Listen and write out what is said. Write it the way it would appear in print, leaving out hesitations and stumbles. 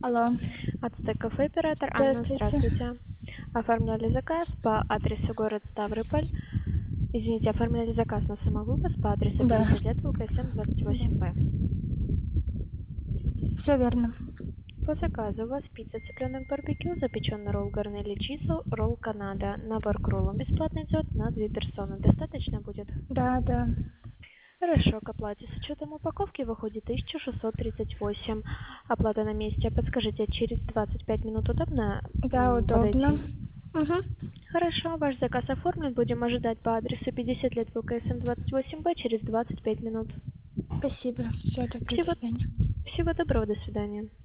Алло, Ацтек кафе, оператор Анна, здравствуйте. здравствуйте. Оформляли заказ по адресу город Ставрополь. Извините, оформляли заказ на самовывоз по адресу Да, 50 лет ВКСМ 28Б. все верно. По заказу у вас пицца, цыпленок барбекю, запеченный ролл гарнели чизл, ролл Канада. Набор к роллам бесплатно идет на 2 персоны. Достаточно будет? Да. Хорошо, к оплате с учетом упаковки выходит 1638. Оплата на месте. Подскажите, через 25 минут удобно Да, удобно. подойти? Угу. Хорошо, ваш заказ оформлен. Будем ожидать по адресу 50 лет ВКСМ 28Б через 25 минут. Спасибо. Все, тогда до Всего, свидания. всего доброго, до свидания.